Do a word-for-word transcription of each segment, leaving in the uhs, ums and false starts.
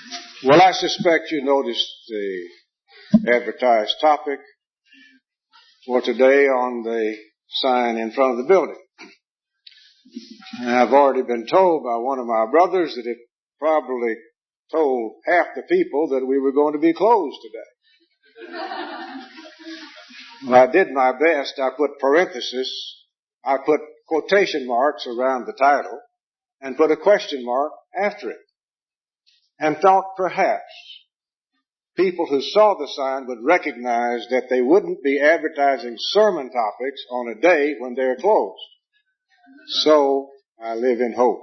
Well, I suspect you noticed the advertised topic for today on the sign in front of the building. And I've already been told by one of my brothers that it probably told half the people that we were going to be closed today. Well, I did my best. I put parentheses, I put quotation marks around the title, and put a question mark after it. And thought perhaps people who saw the sign would recognize that they wouldn't be advertising sermon topics on a day when they're closed. So I live in hope.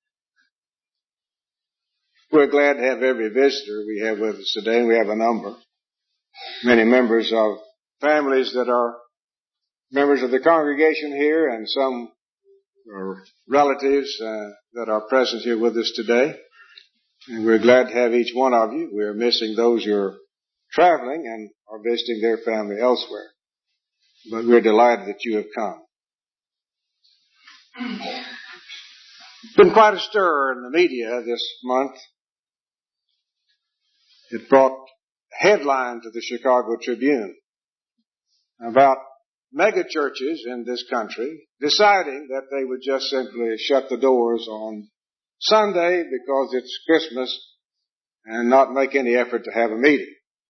We're glad to have every visitor we have with us today, and we have a number. Many members of families that are members of the congregation here, and some are relatives uh, that are present here with us today. And we're glad to have each one of you. We're missing those who are traveling and are visiting their family elsewhere. But we're delighted that you have come. It's been quite a stir in the media this month. It brought a headline to the Chicago Tribune about mega churches in this country deciding that they would just simply shut the doors on Sunday because it's Christmas and not make any effort to have a meeting.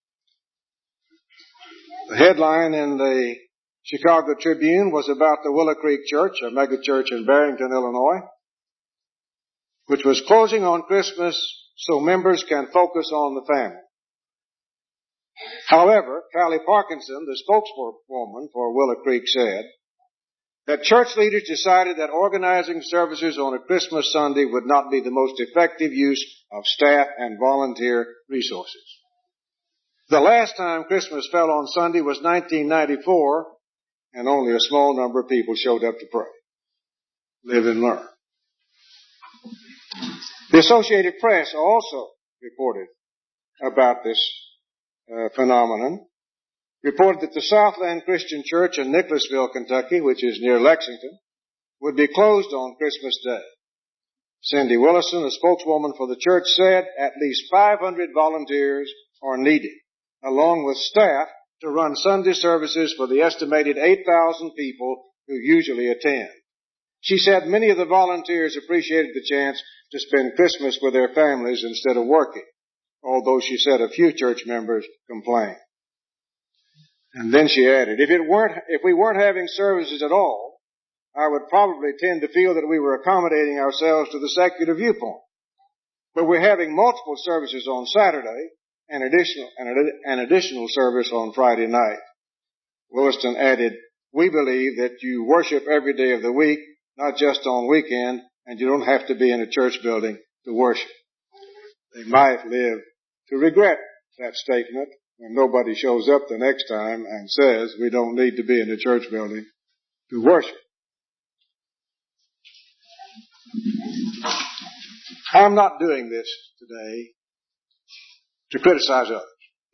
The headline in the Chicago Tribune was about the Willow Creek Church, a mega church in Barrington, Illinois, which was closing on Christmas so members can focus on the family. However, Callie Parkinson, the spokeswoman for Willow Creek, said that church leaders decided that organizing services on a Christmas Sunday would not be the most effective use of staff and volunteer resources. The last time Christmas fell on Sunday was nineteen ninety-four, and only a small number of people showed up to pray. Live and learn. The Associated Press also reported about this uh, phenomenon. Reported that the Southland Christian Church in Nicholasville, Kentucky, which is near Lexington, would be closed on Christmas Day. Cindy Willison, the spokeswoman for the church, said at least five hundred volunteers are needed, along with staff, to run Sunday services for the estimated eight thousand people who usually attend. She said many of the volunteers appreciated the chance to spend Christmas with their families instead of working, although she said a few church members complained. And then she added, if it weren't, if we weren't having services at all, I would probably tend to feel that we were accommodating ourselves to the secular viewpoint. But we're having multiple services on Saturday and additional, and an additional service on Friday night. Williston added, we believe that you worship every day of the week, not just on weekend, and you don't have to be in a church building to worship. They might live to regret that statement when nobody shows up the next time and says we don't need to be in a church building to worship. I'm not doing this today to criticize others,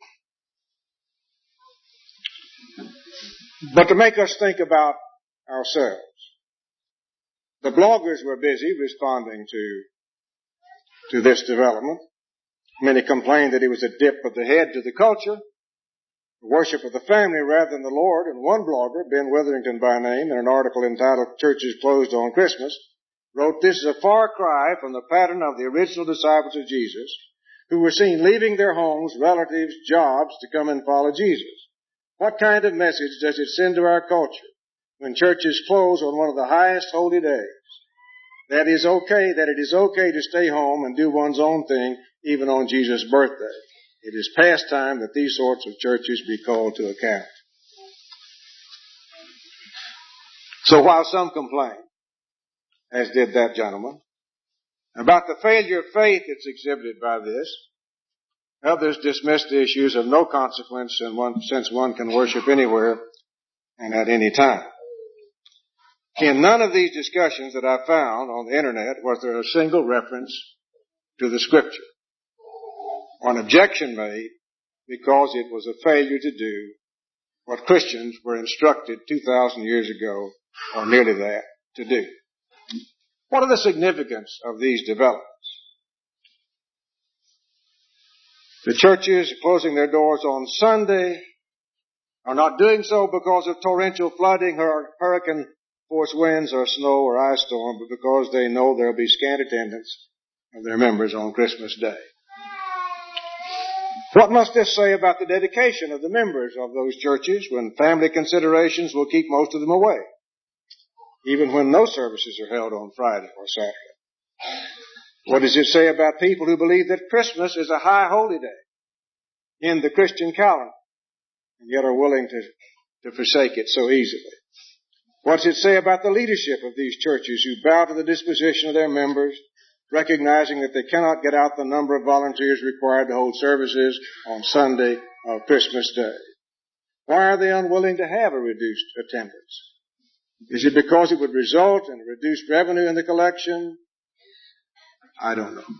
but to make us think about ourselves. The bloggers were busy responding to, to this development. Many complained that it was a dip of the head to the culture, the worship of the family rather than the Lord. And one blogger, Ben Witherington by name, in an article entitled Churches Closed on Christmas, wrote, this is a far cry from the pattern of the original disciples of Jesus, who were seen leaving their homes, relatives, jobs to come and follow Jesus. What kind of message does it send to our culture when churches close on one of the highest holy days? That is okay, that it is okay to stay home and do one's own thing even on Jesus' birthday. It is past time that these sorts of churches be called to account. So while some complain, as did that gentleman, about the failure of faith that's exhibited by this, others dismiss the issues of no consequence since one can worship anywhere and at any time. In none of these discussions that I found on the internet was there a single reference to the Scripture, or an objection made because it was a failure to do what Christians were instructed two thousand years ago, or nearly that, to do. What are the significance of these developments? The churches closing their doors on Sunday are not doing so because of torrential flooding or hurricane force winds or snow or ice storm, but because they know there will be scant attendance of their members on Christmas Day. What must this say about the dedication of the members of those churches when family considerations will keep most of them away, even when no services are held on Friday or Saturday? What does it say about people who believe that Christmas is a high holy day in the Christian calendar and yet are willing to, to forsake it so easily? What does it say about the leadership of these churches who bow to the disposition of their members, recognizing that they cannot get out the number of volunteers required to hold services on Sunday or Christmas Day? Why are they unwilling to have a reduced attendance? Is it because it would result in a reduced revenue in the collection? I don't know.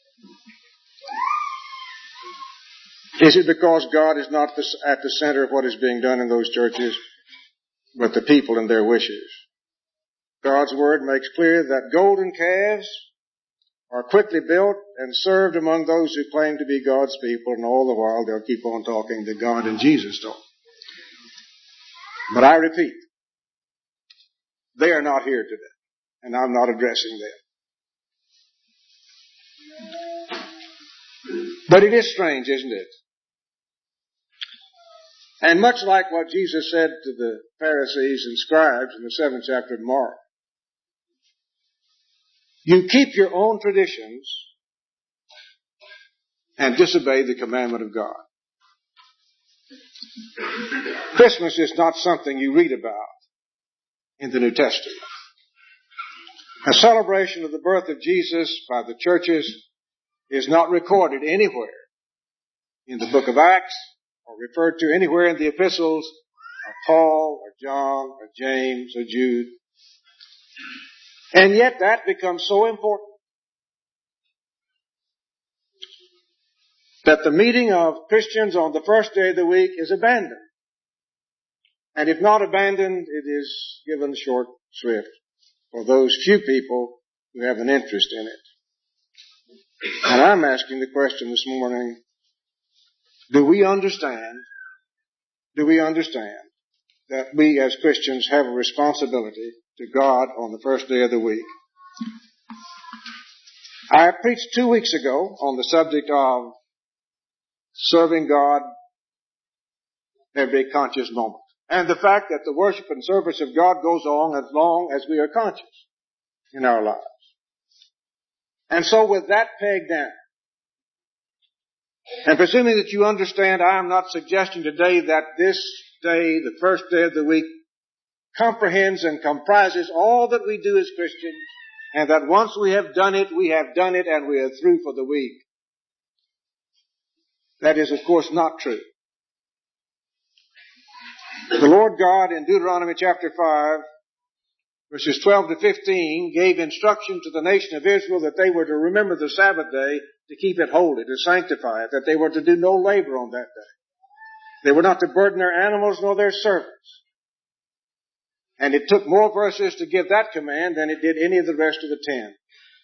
Is it because God is not at the center of what is being done in those churches, but the people and their wishes? God's Word makes clear that golden calves are quickly built and served among those who claim to be God's people, and all the while they'll keep on talking the God and Jesus talk. But I repeat, they are not here today, and I'm not addressing them. But it is strange, isn't it? And much like what Jesus said to the Pharisees and scribes in the seventh chapter of Mark, you keep your own traditions and disobey the commandment of God. Christmas is not something you read about in the New Testament. A celebration of the birth of Jesus by the churches is not recorded anywhere in the book of Acts or referred to anywhere in the epistles of Paul or John or James or Jude. And yet that becomes so important that the meeting of Christians on the first day of the week is abandoned. And if not abandoned, it is given short shrift for those few people who have an interest in it. And I'm asking the question this morning, do we understand, do we understand that we as Christians have a responsibility to God on the first day of the week? I preached two weeks ago on the subject of serving God every conscious moment, and the fact that the worship and service of God goes on as long as we are conscious in our lives. And so with that pegged down, and presuming that you understand, I am not suggesting today that this day, the first day of the week, comprehends and comprises all that we do as Christians, and that once we have done it, we have done it and we are through for the week. That is, of course, not true. The Lord God in Deuteronomy chapter five, verses twelve to fifteen, gave instruction to the nation of Israel that they were to remember the Sabbath day, to keep it holy, to sanctify it, that they were to do no labor on that day. They were not to burden their animals nor their servants. And it took more verses to give that command than it did any of the rest of the ten.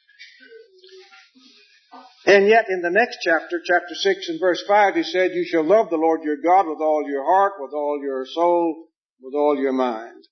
And yet in the next chapter, chapter six and verse five, he said, you shall love the Lord your God with all your heart, with all your soul, with all your mind.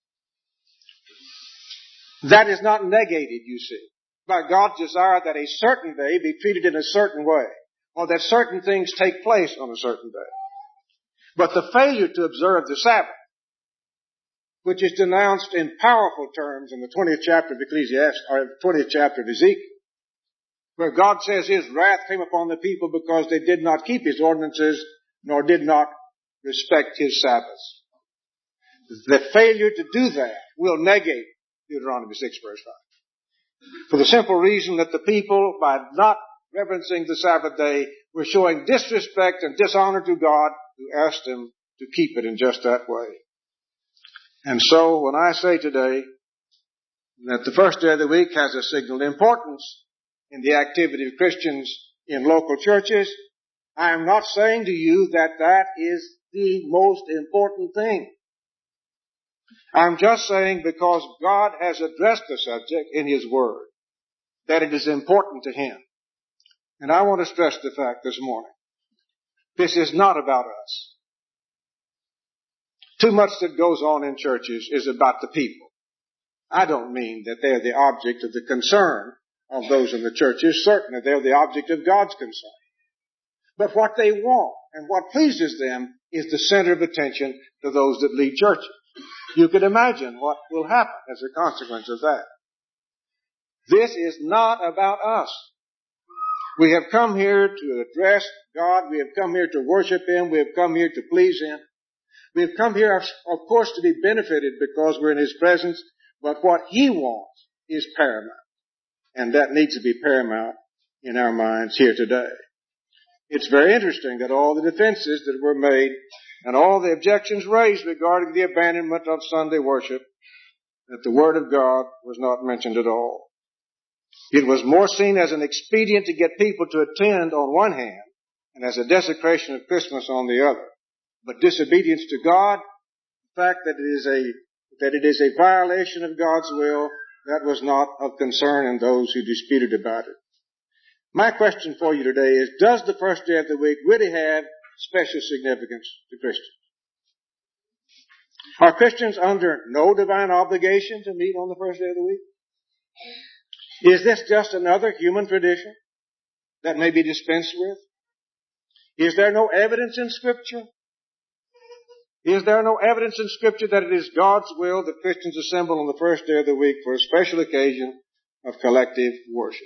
That is not negated, you see, by God's desire that a certain day be treated in a certain way, or that certain things take place on a certain day. But the failure to observe the Sabbath, which is denounced in powerful terms in the twentieth chapter of Ecclesiastes, or twentieth chapter of Ezekiel, where God says his wrath came upon the people because they did not keep his ordinances, nor did not respect his Sabbaths. The failure to do that will negate Deuteronomy six verse five. For the simple reason that the people, by not reverencing the Sabbath day, were showing disrespect and dishonor to God, who asked them to keep it in just that way. And so when I say today that the first day of the week has a signal importance in the activity of Christians in local churches, I am not saying to you that that is the most important thing. I'm just saying because God has addressed the subject in His Word, that it is important to Him. And I want to stress the fact this morning This is not about us. Too much that goes on in churches is about the people. I don't mean that they're the object of the concern of those in the churches. Certainly they're the object of God's concern. But what they want and what pleases them is the center of attention to those that lead churches. You can imagine what will happen as a consequence of that. This is not about us. We have come here to address God. We have come here to worship Him. We have come here to please Him. We have come here, of course, to be benefited because we're in His presence. But what He wants is paramount. And that needs to be paramount in our minds here today. It's very interesting that all the defenses that were made and all the objections raised regarding the abandonment of Sunday worship, that the Word of God was not mentioned at all. It was more seen as an expedient to get people to attend on one hand and as a desecration of Christmas on the other. But disobedience to God, the fact that it is a that it is a violation of God's will, that was not of concern in those who disputed about it. My question for you today is, does the first day of the week really have special significance to Christians? Are Christians under no divine obligation to meet on the first day of the week? Is this just another human tradition that may be dispensed with? Is there no evidence in Scripture? Is there no evidence in Scripture that it is God's will that Christians assemble on the first day of the week for a special occasion of collective worship?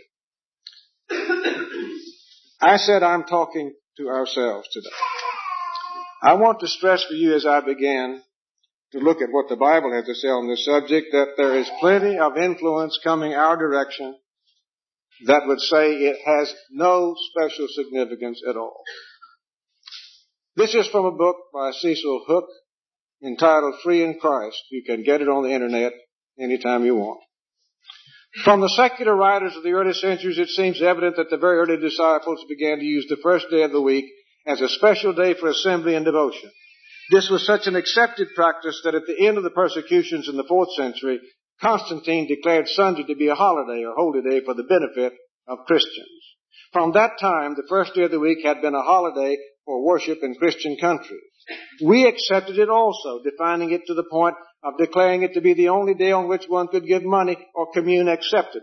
I said I'm talking to ourselves today. I want to stress for you as I begin to look at what the Bible has to say on this subject, that there is plenty of influence coming our direction that would say it has no special significance at all. This is from a book by Cecil Hook entitled Free in Christ. You can get it on the internet anytime you want. From the secular writers of the early centuries, it seems evident that the very early disciples began to use the first day of the week as a special day for assembly and devotion. This was such an accepted practice that at the end of the persecutions in the fourth century, Constantine declared Sunday to be a holiday or holy day for the benefit of Christians. From that time, the first day of the week had been a holiday for worship in Christian countries. We accepted it also, defining it to the point of declaring it to be the only day on which one could give money or commune acceptably.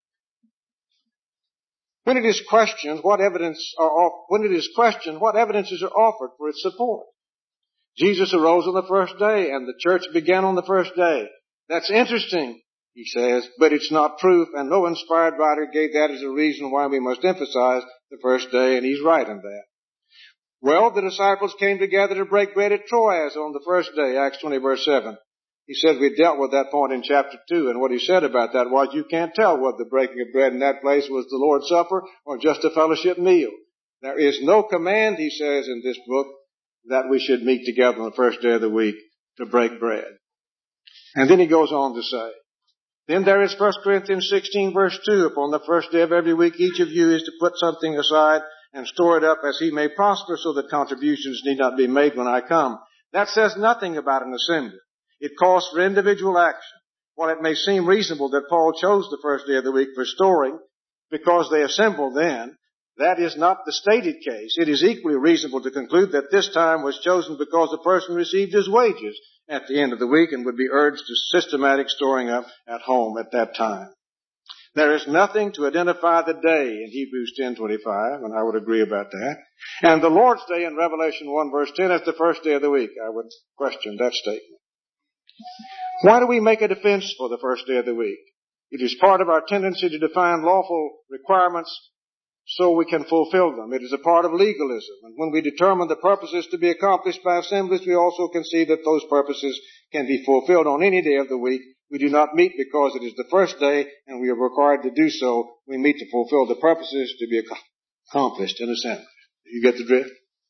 When it is questioned, what evidence are when it is questioned, what evidences are offered for its support? Jesus arose on the first day, and the church began on the first day. That's interesting, he says, but it's not proof, and no inspired writer gave that as a reason why we must emphasize the first day, and he's right in that. Well, the disciples came together to break bread at Troas on the first day, Acts twenty, verse seven. He said we dealt with that point in chapter two, and what he said about that was you can't tell whether the breaking of bread in that place was the Lord's Supper or just a fellowship meal. There is no command, he says in this book, that we should meet together on the first day of the week to break bread. And then he goes on to say, then there is First Corinthians sixteen, verse two, upon the first day of every week each of you is to put something aside and store it up as he may prosper, so that contributions need not be made when I come. That says nothing about an assembly. It calls for individual action. While it may seem reasonable that Paul chose the first day of the week for storing because they assembled then, that is not the stated case. It is equally reasonable to conclude that this time was chosen because the person received his wages at the end of the week and would be urged to systematic storing up at home at that time. There is nothing to identify the day in Hebrews ten twenty-five, and I would agree about that. And the Lord's Day in Revelation one verse ten is the first day of the week. I would question that statement. Why do we make a defense for the first day of the week? It is part of our tendency to define lawful requirements so we can fulfill them. It is a part of legalism. And when we determine the purposes to be accomplished by assemblies, we also concede that those purposes can be fulfilled on any day of the week. We do not meet because it is the first day and we are required to do so. We meet to fulfill the purposes to be accomplished in assembly. You get the drift?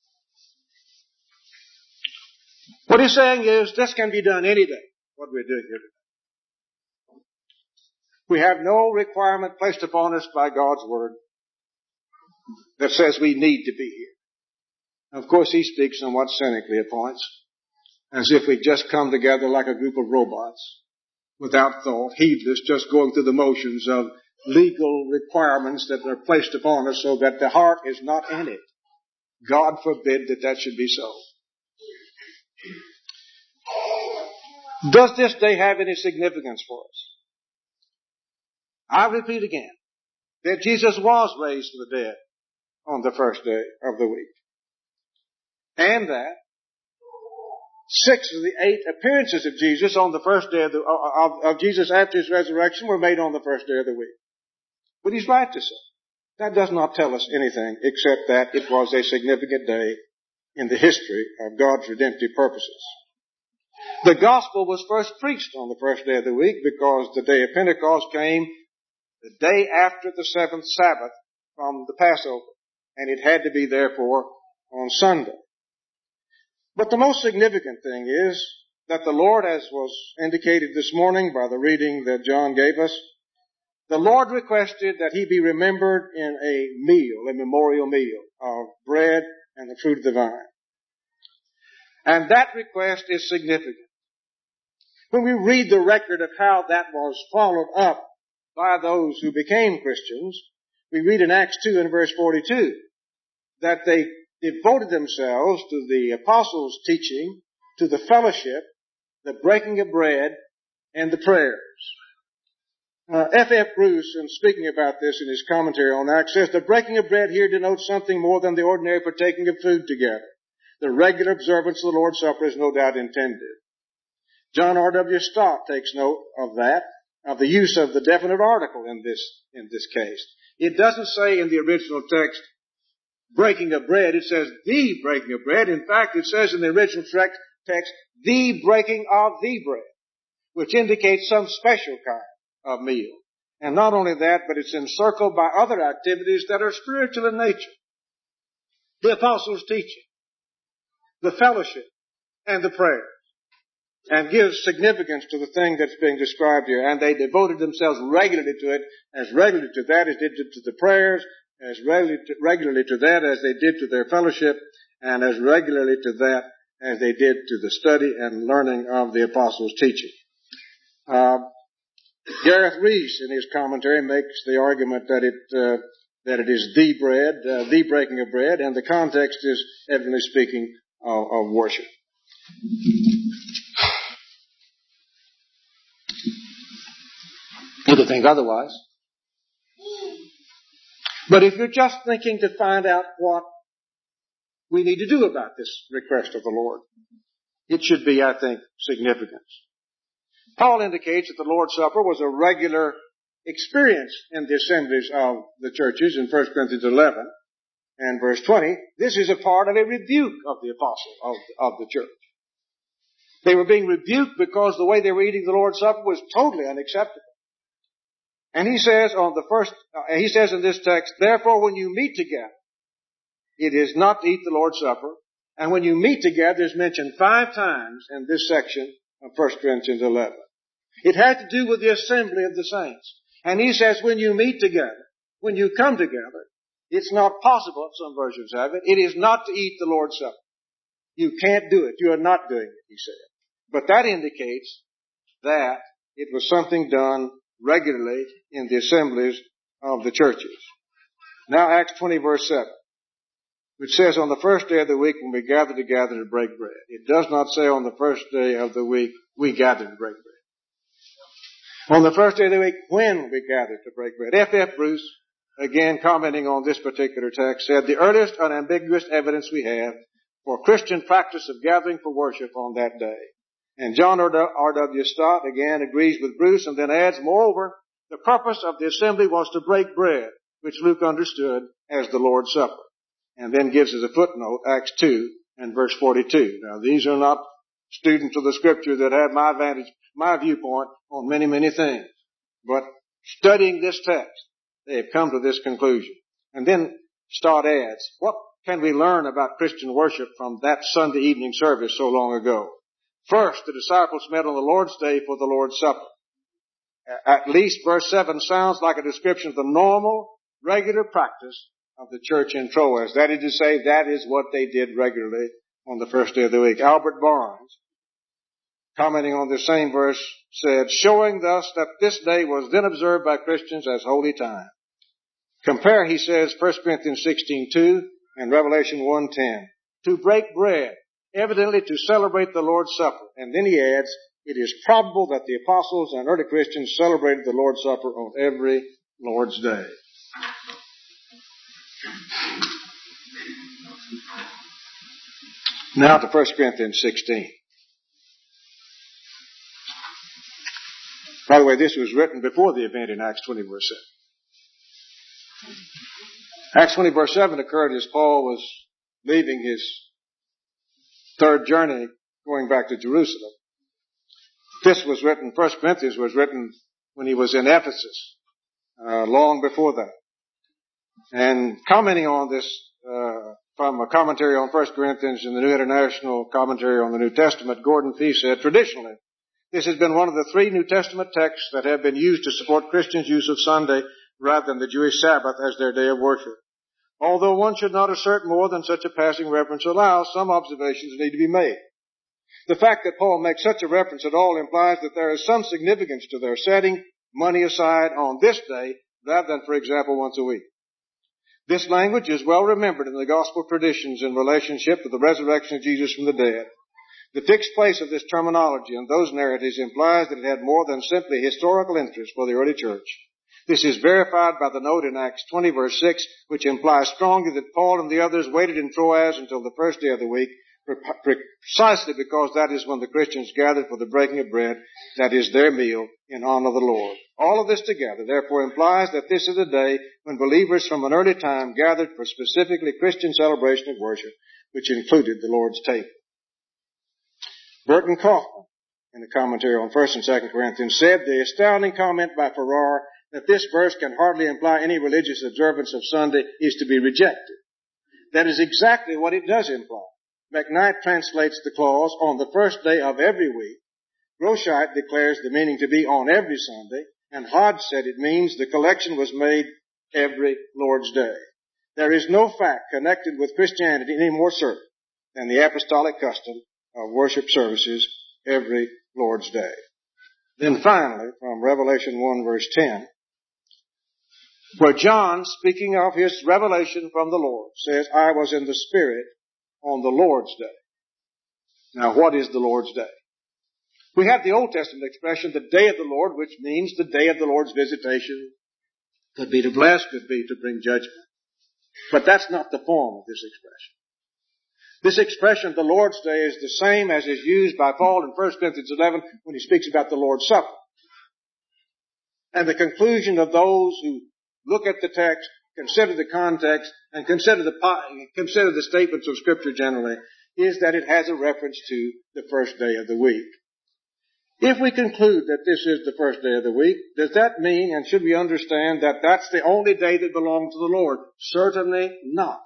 What he's saying is this can be done any day, what we're doing here today. We have no requirement placed upon us by God's Word that says we need to be here. Of course, he speaks somewhat cynically at points, as if we just come together like a group of robots, without thought, heedless, just going through the motions of legal requirements that are placed upon us so that the heart is not in it. God forbid that that should be so. Does this day have any significance for us? I repeat again that Jesus was raised from the dead on the first day of the week. And that six of the eight appearances of Jesus on the first day of, the, of, of Jesus after his resurrection were made on the first day of the week. But he's right to say that does not tell us anything except that it was a significant day in the history of God's redemptive purposes. The gospel was first preached on the first day of the week because the day of Pentecost came the day after the seventh Sabbath from the Passover, and it had to be therefore on Sunday. But the most significant thing is that the Lord, as was indicated this morning by the reading that John gave us, the Lord requested that he be remembered in a meal, a memorial meal of bread and the fruit of the vine. And that request is significant. When we read the record of how that was followed up by those who became Christians, we read in Acts two and verse forty-two that they devoted themselves to the apostles' teaching, to the fellowship, the breaking of bread, and the prayers. Uh, F F Bruce, in speaking about this in his commentary on Acts, says the breaking of bread here denotes something more than the ordinary partaking of food together. The regular observance of the Lord's Supper is no doubt intended. John R W Stott takes note of that, of the use of the definite article in this, in this case. It doesn't say in the original text, breaking of bread. It says the breaking of bread. In fact, it says in the original text, the breaking of the bread, which indicates some special kind of meal. And not only that, but it's encircled by other activities that are spiritual in nature. The apostles' teaching, the fellowship, and the prayers. And gives significance to the thing that's being described here. And they devoted themselves regularly to it, as regularly to that as they did to the prayers, as regularly to, regularly to that as they did to their fellowship, and as regularly to that as they did to the study and learning of the apostles' teaching. Uh, Gareth Reese, in his commentary, makes the argument that it uh, that it is the bread, uh, the breaking of bread, and the context is, evidently speaking, of, of worship. You could think otherwise. But if you're just thinking to find out what we need to do about this request of the Lord, it should be, I think, significant. Paul indicates that the Lord's Supper was a regular experience in the assemblies of the churches in First Corinthians eleven and verse twenty. This is a part of a rebuke of the apostle of, of the church. They were being rebuked because the way they were eating the Lord's Supper was totally unacceptable. And he says on the first, uh, he says in this text, therefore when you meet together, it is not to eat the Lord's Supper. And when you meet together is mentioned five times in this section of First Corinthians eleven. It had to do with the assembly of the saints. And he says when you meet together, when you come together, it's not possible, some versions have it, it is not to eat the Lord's Supper. You can't do it. You are not doing it, he said. But that indicates that it was something done regularly in the assemblies of the churches. Now Acts twenty verse seven, which says on the first day of the week when we gather together to break bread. It does not say on the first day of the week we gather to break bread. On the first day of the week when we gather to break bread. F F Bruce, again commenting on this particular text, said the earliest unambiguous evidence we have for Christian practice of gathering for worship on that day. And John R W Stott again agrees with Bruce and then adds, moreover, the purpose of the assembly was to break bread, which Luke understood as the Lord's Supper. And then gives as a footnote Acts two and verse forty-two. Now these are not students of the scripture that have my vantage, my viewpoint on many, many things. But studying this text, they have come to this conclusion. And then Stott adds, what can we learn about Christian worship from that Sunday evening service so long ago? First, the disciples met on the Lord's Day for the Lord's Supper. At least verse seven sounds like a description of the normal, regular practice of the church in Troas. That is to say, that is what they did regularly on the first day of the week. Albert Barnes, commenting on the same verse, said, showing thus that this day was then observed by Christians as holy time. Compare, he says, First Corinthians sixteen two and Revelation one ten. To break bread, evidently to celebrate the Lord's Supper. And then he adds, it is probable that the apostles and early Christians celebrated the Lord's Supper on every Lord's Day. Now to First Corinthians sixteen. By the way, this was written before the event in Acts twenty, verse seven. Acts twenty, verse seven occurred as Paul was leaving his third journey, going back to Jerusalem. This was written, First Corinthians was written when he was in Ephesus, uh, long before that. And commenting on this, uh, from a commentary on First Corinthians in the New International Commentary on the New Testament, Gordon Fee said, traditionally, this has been one of the three New Testament texts that have been used to support Christians' use of Sunday rather than the Jewish Sabbath as their day of worship. Although one should not assert more than such a passing reference allows, some observations need to be made. The fact that Paul makes such a reference at all implies that there is some significance to their setting money aside on this day rather than, for example, once a week. This language is well remembered in the gospel traditions in relationship to the resurrection of Jesus from the dead. The fixed place of this terminology in those narratives implies that it had more than simply historical interest for the early church. This is verified by the note in Acts twenty, verse six, which implies strongly that Paul and the others waited in Troas until the first day of the week, precisely because that is when the Christians gathered for the breaking of bread, that is their meal, in honor of the Lord. All of this together, therefore, implies that this is a day when believers from an early time gathered for specifically Christian celebration of worship, which included the Lord's table. Burton Kaufman, in the commentary on First and Second Corinthians, said the astounding comment by Farrar that this verse can hardly imply any religious observance of Sunday is to be rejected. That is exactly what it does imply. McKnight translates the clause on the first day of every week. Groschite declares the meaning to be on every Sunday, and Hodge said it means the collection was made every Lord's Day. There is no fact connected with Christianity any more certain than the apostolic custom of worship services every Lord's Day. Then finally, from Revelation one, verse ten, where John, speaking of his revelation from the Lord, says, I was in the Spirit on the Lord's Day. Now, what is the Lord's Day? We have the Old Testament expression, the day of the Lord, which means the day of the Lord's visitation. Could be to bless, could be to bring judgment. But that's not the form of this expression. This expression, the Lord's Day, is the same as is used by Paul in First Corinthians eleven when he speaks about the Lord's Supper. And the conclusion of those who look at the text, consider the context, and consider the, consider the statements of Scripture generally, is that it has a reference to the first day of the week. If we conclude that this is the first day of the week, does that mean, and should we understand, that that's the only day that belongs to the Lord? Certainly not.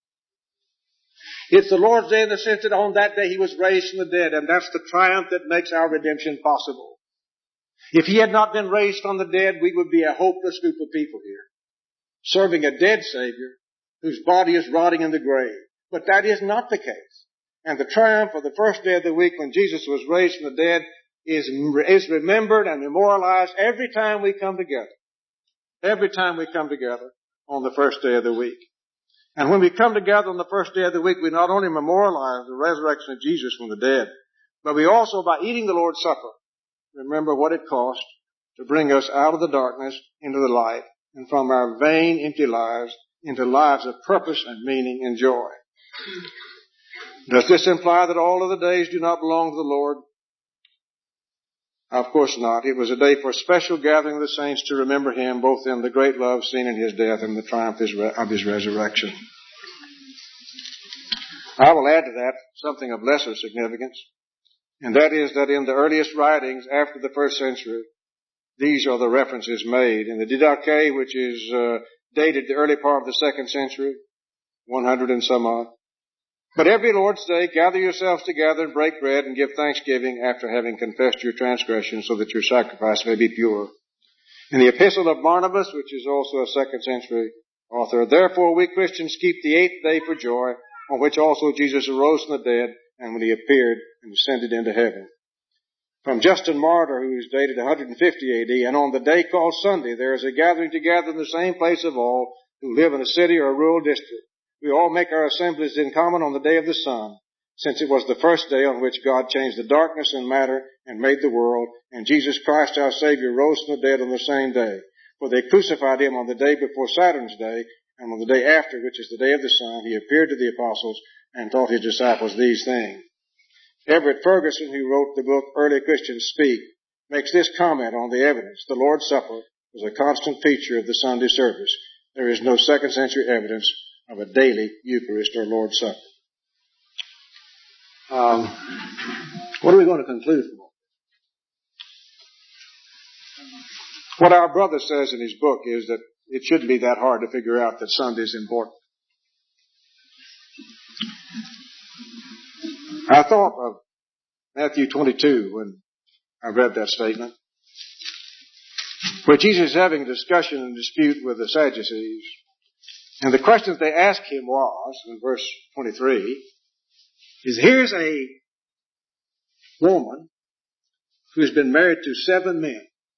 It's the Lord's Day in the sense that on that day He was raised from the dead, and that's the triumph that makes our redemption possible. If He had not been raised from the dead, we would be a hopeless group of people here, serving a dead Savior whose body is rotting in the grave. But that is not the case. And the triumph of the first day of the week when Jesus was raised from the dead is, is remembered and memorialized every time we come together. Every time we come together on the first day of the week. And when we come together on the first day of the week, we not only memorialize the resurrection of Jesus from the dead, but we also, by eating the Lord's Supper, remember what it cost to bring us out of the darkness into the light, and from our vain, empty lives into lives of purpose and meaning and joy. Does this imply that all of the days do not belong to the Lord? Of course not. It was a day for a special gathering of the saints to remember Him, both in the great love seen in His death and the triumph of His resurrection. I will add to that something of lesser significance, and that is that in the earliest writings after the first century, these are the references made. In the Didache, which is uh, dated the early part of the second century, one hundred and some odd. But every Lord's Day, gather yourselves together and break bread and give thanksgiving after having confessed your transgressions, so that your sacrifice may be pure. In the Epistle of Barnabas, which is also a second century author, therefore we Christians keep the eighth day for joy, on which also Jesus arose from the dead, and when He appeared and ascended into heaven. From Justin Martyr, who is dated one hundred fifty A D, and on the day called Sunday, there is a gathering together in the same place of all who live in a city or a rural district, we all make our assemblies in common on the day of the sun, since it was the first day on which God changed the darkness and matter and made the world, and Jesus Christ our Savior rose from the dead on the same day. For they crucified him on the day before Saturn's day, and on the day after, which is the day of the sun, he appeared to the apostles and taught his disciples these things. Everett Ferguson, who wrote the book Early Christians Speak, makes this comment on the evidence. The Lord's Supper was a constant feature of the Sunday service. There is no second century evidence of a daily Eucharist or Lord's Supper. Um, what are we going to conclude from? What our brother says in his book is that it shouldn't be that hard to figure out that Sunday is important. I thought of Matthew twenty-two when I read that statement, where Jesus is having a discussion and dispute with the Sadducees. And the question that they asked him was, in verse twenty-three, is here's a woman who has been married to seven men.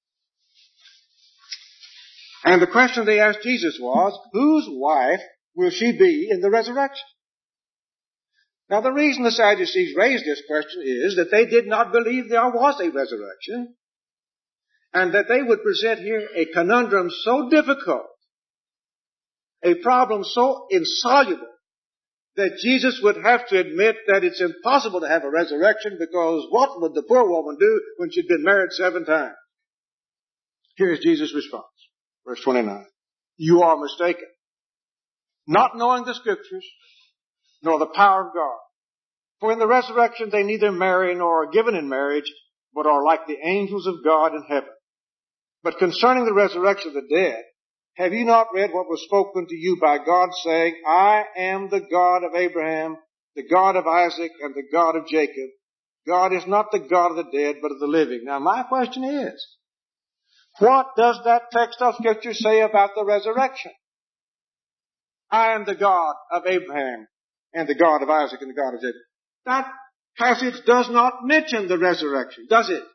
And the question they asked Jesus was, whose wife will she be in the resurrection? Now the reason the Sadducees raised this question is that they did not believe there was a resurrection, and that they would present here a conundrum so difficult, a problem so insoluble, that Jesus would have to admit that it's impossible to have a resurrection, because what would the poor woman do when she'd been married seven times? Here's Jesus' response. Verse twenty-nine. You are mistaken, not knowing the Scriptures, nor the power of God. For in the resurrection they neither marry nor are given in marriage, but are like the angels of God in heaven. But concerning the resurrection of the dead, have you not read what was spoken to you by God, saying, I am the God of Abraham, the God of Isaac, and the God of Jacob. God is not the God of the dead, but of the living. Now my question is, what does that text of Scripture say about the resurrection? I am the God of Abraham and the God of Isaac and the God of Jacob. That passage does not mention the resurrection, does it?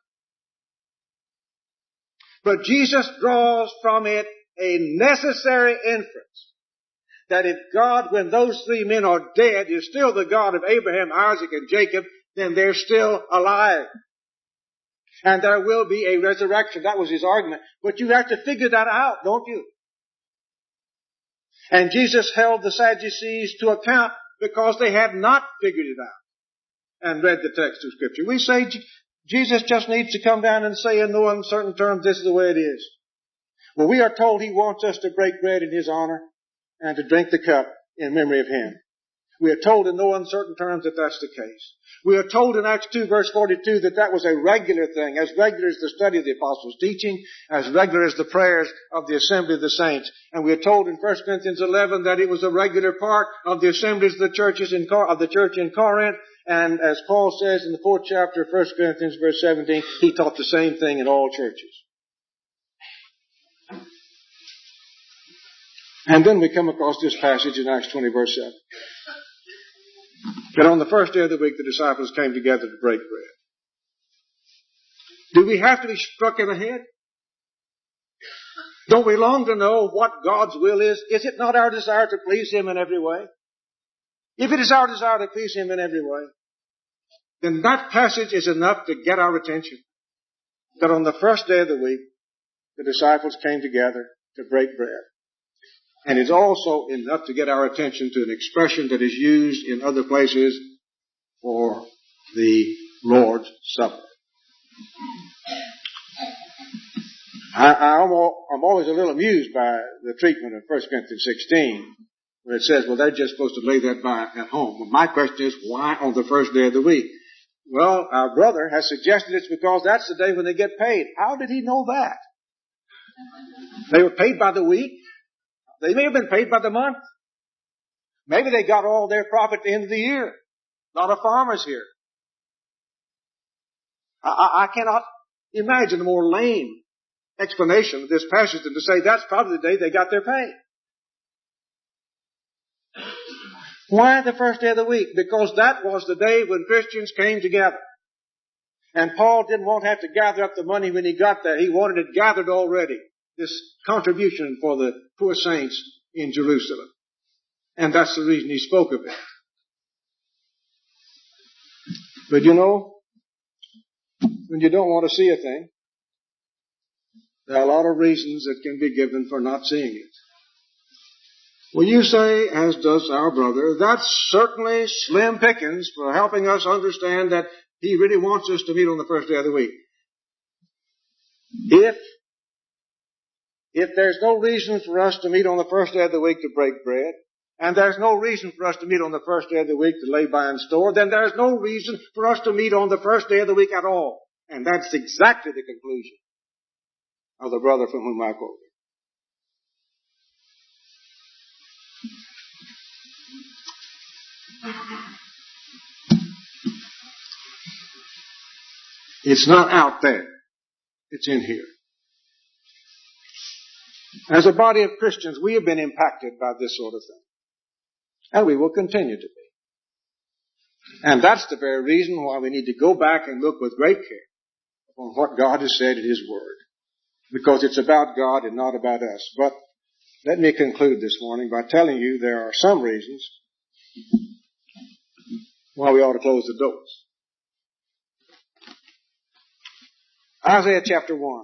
But Jesus draws from it a necessary inference that if God, when those three men are dead, is still the God of Abraham, Isaac, and Jacob, then they're still alive. And there will be a resurrection. That was his argument. But you have to figure that out, don't you? And Jesus held the Sadducees to account because they had not figured it out and read the text of Scripture. We say Jesus just needs to come down and say in no uncertain terms, this is the way it is. Well, we are told he wants us to break bread in his honor and to drink the cup in memory of him. We are told in no uncertain terms that that's the case. We are told in Acts two verse forty-two that that was a regular thing, as regular as the study of the apostles' teaching, as regular as the prayers of the assembly of the saints. And we are told in First Corinthians eleven that it was a regular part of the assemblies of the churches in Cor- of the church in Corinth. And as Paul says in the fourth chapter of First Corinthians verse seventeen, he taught the same thing in all churches. And then we come across this passage in Acts twenty verse seven. That on the first day of the week, the disciples came together to break bread. Do we have to be struck in the head? Don't we long to know what God's will is? Is it not our desire to please him in every way? If it is our desire to please him in every way, then that passage is enough to get our attention. That on the first day of the week, the disciples came together to break bread. And it's also enough to get our attention to an expression that is used in other places for the Lord's Supper. I, I, I'm always a little amused by the treatment of First Corinthians sixteen, where it says, well, they're just supposed to lay that by at home. Well, my question is, why on the first day of the week? Well, our brother has suggested it's because that's the day when they get paid. How did he know that? They were paid by the week. They may have been paid by the month. Maybe they got all their profit at the end of the year. A lot of farmers here. I, I, I cannot imagine a more lame explanation of this passage than to say that's probably the day they got their pay. Why the first day of the week? Because that was the day when Christians came together. And Paul didn't want to have to gather up the money when he got there. He wanted it gathered already. This contribution for the poor saints in Jerusalem. And that's the reason he spoke of it. But you know, when you don't want to see a thing, there are a lot of reasons that can be given for not seeing it. Well, you say, as does our brother, that's certainly slim pickings for helping us understand that he really wants us to meet on the first day of the week. If, if there's no reason for us to meet on the first day of the week to break bread, and there's no reason for us to meet on the first day of the week to lay by and store, then there's no reason for us to meet on the first day of the week at all. And that's exactly the conclusion of the brother from whom I quoted. It's not out there. It's in here. As a body of Christians, we have been impacted by this sort of thing. And we will continue to be. And that's the very reason why we need to go back and look with great care on what God has said in His Word. Because it's about God and not about us. But let me conclude this morning by telling you there are some reasons why we ought to close the doors. Isaiah chapter one.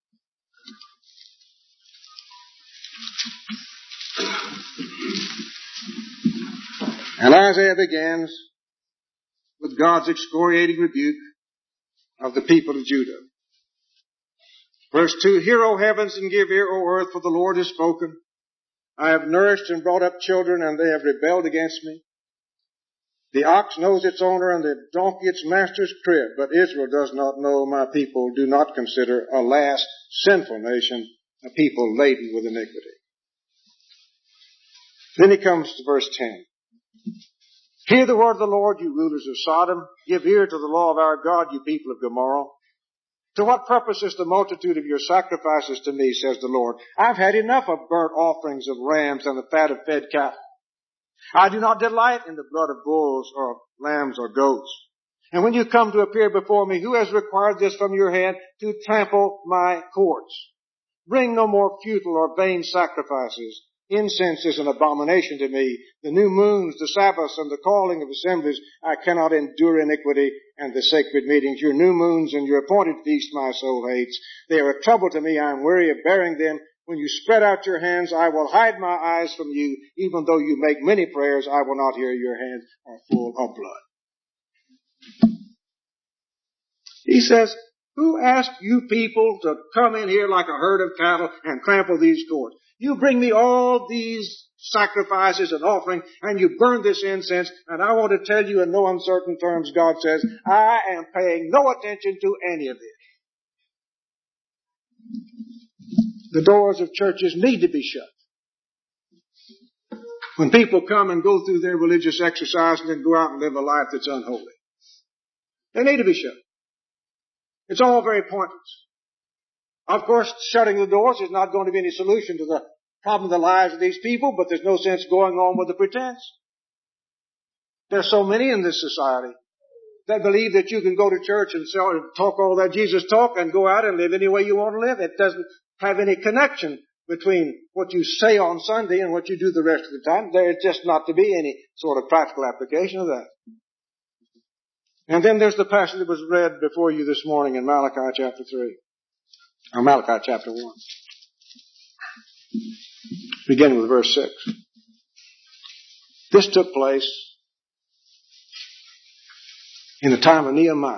And Isaiah begins with God's excoriating rebuke of the people of Judah. Verse two, Hear, O heavens, and give ear, O earth, for the Lord has spoken. I have nourished and brought up children, and they have rebelled against me. The ox knows its owner, and the donkey its master's crib, but Israel does not know. My people do not consider, alas, sinful nation, a people laden with iniquity. Then he comes to verse ten. Hear the word of the Lord, you rulers of Sodom. Give ear to the law of our God, you people of Gomorrah. To what purpose is the multitude of your sacrifices to me, says the Lord? I've had enough of burnt offerings of rams and the fat of fed cattle. I do not delight in the blood of bulls or lambs or goats. And when you come to appear before me, who has required this from your hand to trample my courts? Bring no more futile or vain sacrifices. Incense is an abomination to me. The new moons, the Sabbaths, and the calling of assemblies, I cannot endure iniquity and the sacred meetings. Your new moons and your appointed feasts my soul hates. They are a trouble to me. I am weary of bearing them. When you spread out your hands, I will hide my eyes from you. Even though you make many prayers, I will not hear. Your hands are full of blood. He says, who asked you people to come in here like a herd of cattle and trample these courts? You bring me all these sacrifices and offering, and you burn this incense, and I want to tell you in no uncertain terms, God says, I am paying no attention to any of this. The doors of churches need to be shut. When people come and go through their religious exercise and then go out and live a life that's unholy, they need to be shut. It's all very pointless. Of course, shutting the doors is not going to be any solution to the problem of the lives of these people, but there's no sense going on with the pretense. There's so many in this society that believe that you can go to church and talk all that Jesus talk and go out and live any way you want to live. It doesn't have any connection between what you say on Sunday and what you do the rest of the time. There's just not to be any sort of practical application of that. And then there's the passage that was read before you this morning in Malachi chapter three. Or Malachi chapter one. Beginning with verse six. This took place in the time of Nehemiah.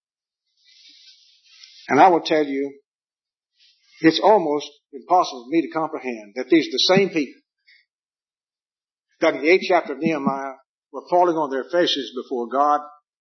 And I will tell you, it's almost impossible for me to comprehend that these the same people that in the eighth chapter of Nehemiah were falling on their faces before God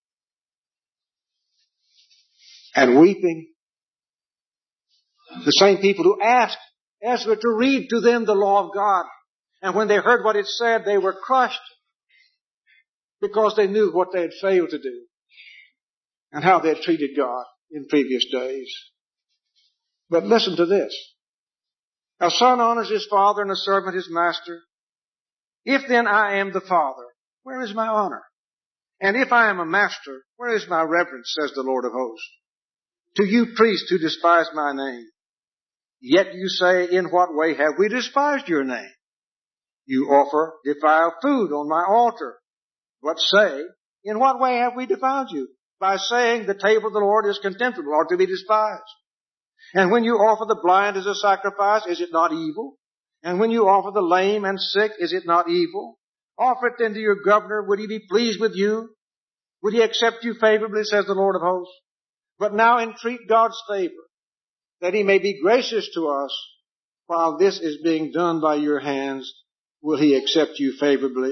and weeping. The same people who asked Ezra to read to them the law of God. And when they heard what it said, they were crushed because they knew what they had failed to do and how they had treated God in previous days. But listen to this. A son honors his father and a servant his master. If then I am the father, where is my honor? And if I am a master, where is my reverence, says the Lord of hosts? To you priests who despise my name. Yet you say, in what way have we despised your name? You offer defiled food on my altar. But say, in what way have we defiled you? By saying the table of the Lord is contemptible or to be despised. And when you offer the blind as a sacrifice, is it not evil? And when you offer the lame and sick, is it not evil? Offer it then to your governor. Would he be pleased with you? Would he accept you favorably, says the Lord of hosts? But now entreat God's favor, that he may be gracious to us while this is being done by your hands. Will he accept you favorably?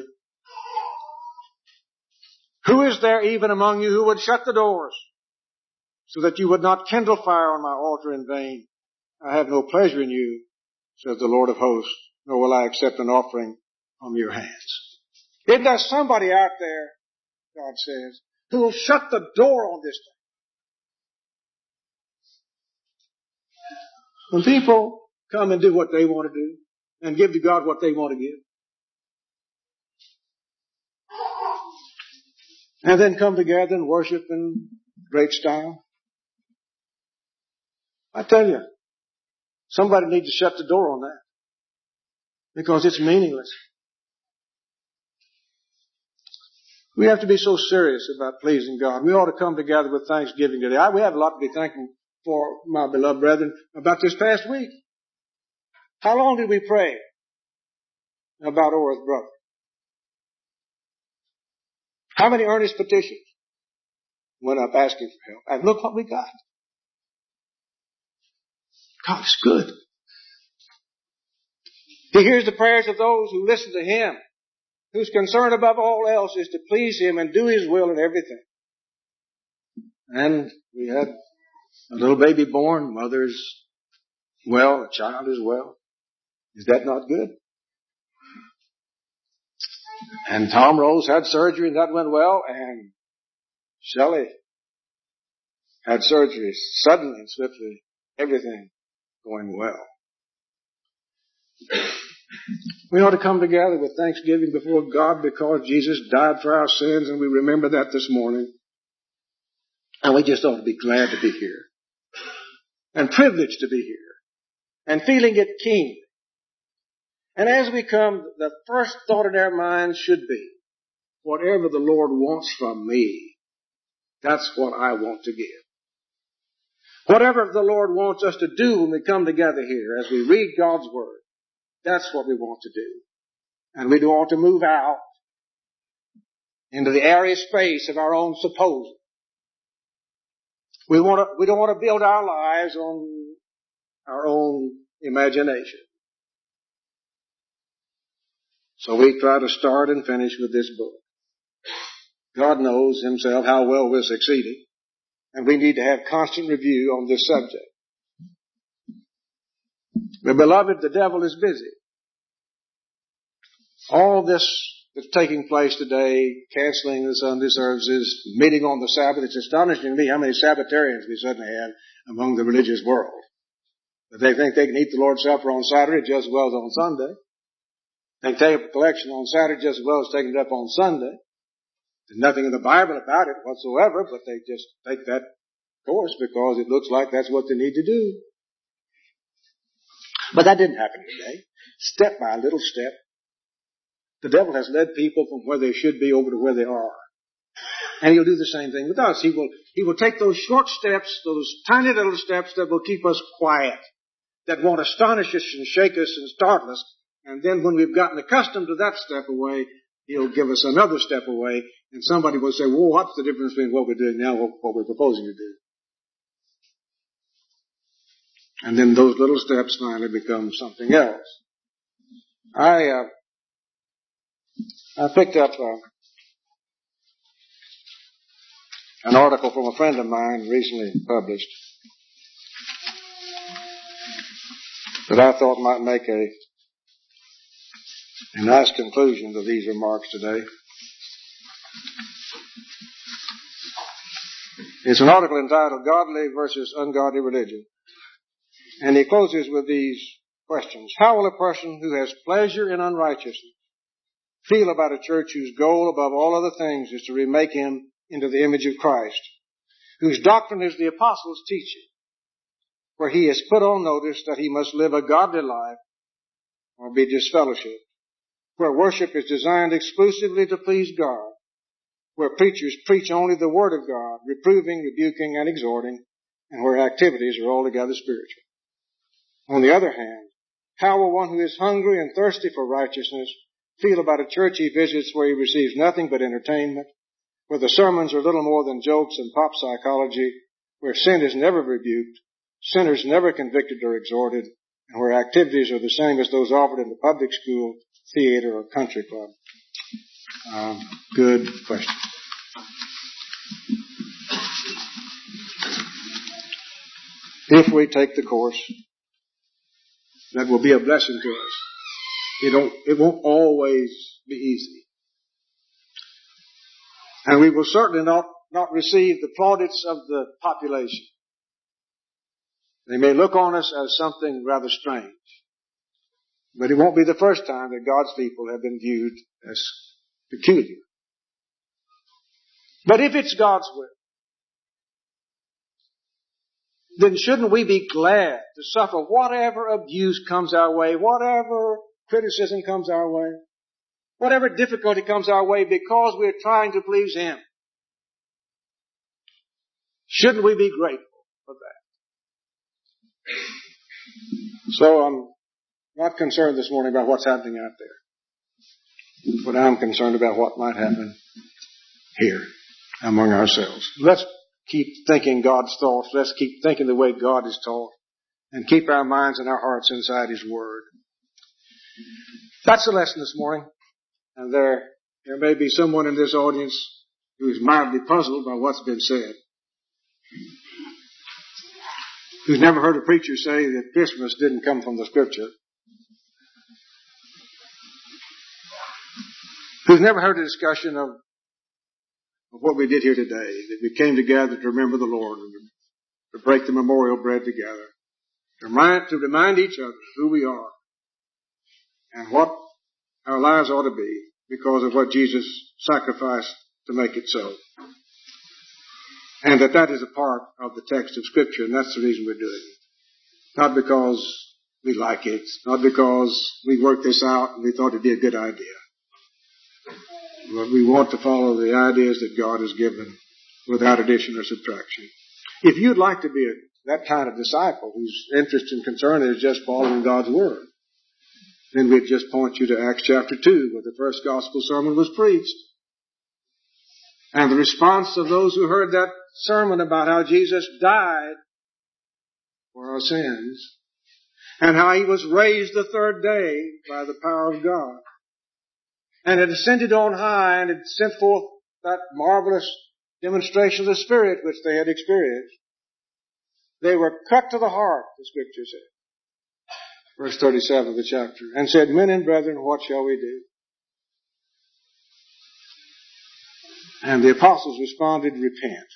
Who is there even among you who would shut the doors so that you would not kindle fire on my altar in vain? I have no pleasure in you, says the Lord of hosts, nor will I accept an offering from your hands. Isn't there somebody out there, God says, who will shut the door on this thing? When people come and do what they want to do and give to God what they want to give, and then come together and worship in great style, I tell you, somebody needs to shut the door on that, because it's meaningless. We have to be so serious about pleasing God. We ought to come together with thanksgiving today. I, we have a lot to be thankful for, my beloved brethren, about this past week. How long did we pray about Orr's brother? How many earnest petitions went up asking for help? And look what we got. God is good. He hears the prayers of those who listen to Him, whose concern above all else is to please Him and do His will in everything. And we had a little baby born, mother's well, a child is well. Is that not good? And Tom Rose had surgery and that went well, and Shelley had surgery suddenly and swiftly, everything going well. We ought to come together with thanksgiving before God because Jesus died for our sins, and we remember that this morning. And we just ought to be glad to be here and privileged to be here and feeling it keen. And as we come, the first thought in our minds should be, whatever the Lord wants from me, that's what I want to give. Whatever the Lord wants us to do when we come together here as we read God's Word, that's what we want to do. And we don't want to move out into the airy space of our own supposing. We want to, we don't want to build our lives on our own imagination. So we try to start and finish with this book. God knows Himself how well we're succeeding, and we need to have constant review on this subject. But beloved, the devil is busy. All this that's taking place today, canceling the Sunday services, meeting on the Sabbath, it's astonishing to me how many Sabbatarians we suddenly have among the religious world. But they think they can eat the Lord's Supper on Saturday just as well as on Sunday. They can take up a collection on Saturday just as well as taking it up on Sunday. There's nothing in the Bible about it whatsoever, but they just take that course because it looks like that's what they need to do. But that didn't happen today. Step by little step, the devil has led people from where they should be over to where they are. And he'll do the same thing with us. He will, he will take those short steps, those tiny little steps that will keep us quiet, that won't astonish us and shake us and startle us. And then when we've gotten accustomed to that step away, He'll give us another step away, and somebody will say, well, what's the difference between what we're doing now and what we're proposing to do? And then those little steps finally become something else. I, uh, I picked up uh, an article from a friend of mine recently published that I thought might make a A nice conclusion to these remarks today. It's an article entitled Godly versus Ungodly Religion. And he closes with these questions. How will a person who has pleasure in unrighteousness feel about a church whose goal above all other things is to remake him into the image of Christ, whose doctrine is the apostles' teaching, where he is put on notice that he must live a godly life or be disfellowshipped? where worship is designed exclusively to please God, where preachers preach only the Word of God, reproving, rebuking, and exhorting, and where activities are altogether spiritual. On the other hand, how will one who is hungry and thirsty for righteousness feel about a church he visits where he receives nothing but entertainment, where the sermons are little more than jokes and pop psychology, where sin is never rebuked, sinners never convicted or exhorted, and where activities are the same as those offered in the public school, theater, or country club? Um, good question. If we take the course, that will be a blessing to us. It don't, it won't always be easy. And we will certainly not, not receive the plaudits of the population. They may look on us as something rather strange. But it won't be the first time that God's people have been viewed as peculiar. But if it's God's will, then shouldn't we be glad to suffer whatever abuse comes our way, whatever criticism comes our way, whatever difficulty comes our way, because we're trying to please Him? Shouldn't we be grateful for that? So I'm not concerned this morning about what's happening out there, but I'm concerned about what might happen here among ourselves. Let's keep thinking God's thoughts. Let's keep thinking the way God is taught, and keep our minds and our hearts inside His Word. That's the lesson this morning. And there, there may be someone in this audience who is mildly puzzled by what's been said, who's never heard a preacher say that Christmas didn't come from the Scripture, who's never heard a discussion of, of what we did here today, that we came together to remember the Lord and to break the memorial bread together, to remind, to remind each other who we are and what our lives ought to be because of what Jesus sacrificed to make it so. And that that is a part of the text of Scripture, and that's the reason we're doing it. Not because we like it, not because we worked this out and we thought it'd be a good idea. But we want to follow the ideas that God has given without addition or subtraction. If you'd like to be a, that kind of disciple whose interest and concern is just following God's Word, then we'd just point you to Acts chapter two, where the first gospel sermon was preached. And the response of those who heard that sermon about how Jesus died for our sins, and how He was raised the third day by the power of God, and had ascended on high and had sent forth that marvelous demonstration of the Spirit which they had experienced. They were cut to the heart, the Scripture said. Verse thirty-seven of the chapter. And said, Men and brethren, what shall we do? And the apostles responded, Repent.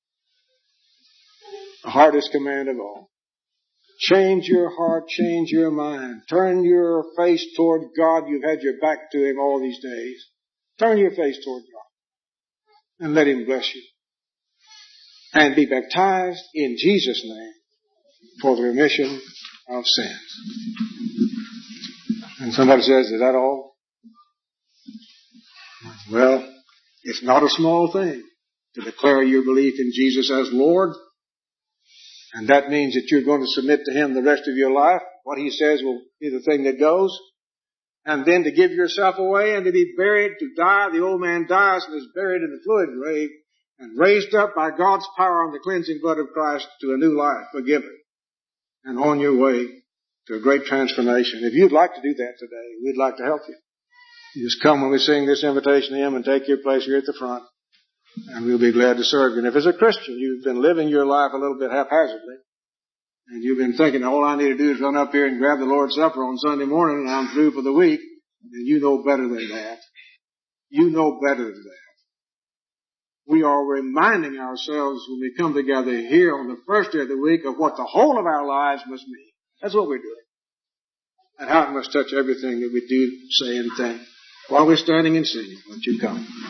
The hardest command of all. Change your heart, change your mind. Turn your face toward God. You've had your back to Him all these days. Turn your face toward God and let Him bless you. And be baptized in Jesus' name for the remission of sins. And somebody says, is that all? Well, it's not a small thing to declare your belief in Jesus as Lord. And that means that you're going to submit to Him the rest of your life. What He says will be the thing that goes. And then to give yourself away and to be buried, to die. The old man dies and is buried in the fluid grave and raised up by God's power on the cleansing blood of Christ to a new life, forgiven. And on your way to a great transformation. If you'd like to do that today, we'd like to help you. You just come when we sing this invitation hymn and take your place here at the front. And we'll be glad to serve you. And if as a Christian you've been living your life a little bit haphazardly, and you've been thinking all I need to do is run up here and grab the Lord's Supper on Sunday morning and I'm through for the week, then you know better than that. You know better than that. We are reminding ourselves when we come together here on the first day of the week of what the whole of our lives must mean. That's what we're doing. And how it must touch everything that we do, say, and think while we're standing and singing. Won't you come?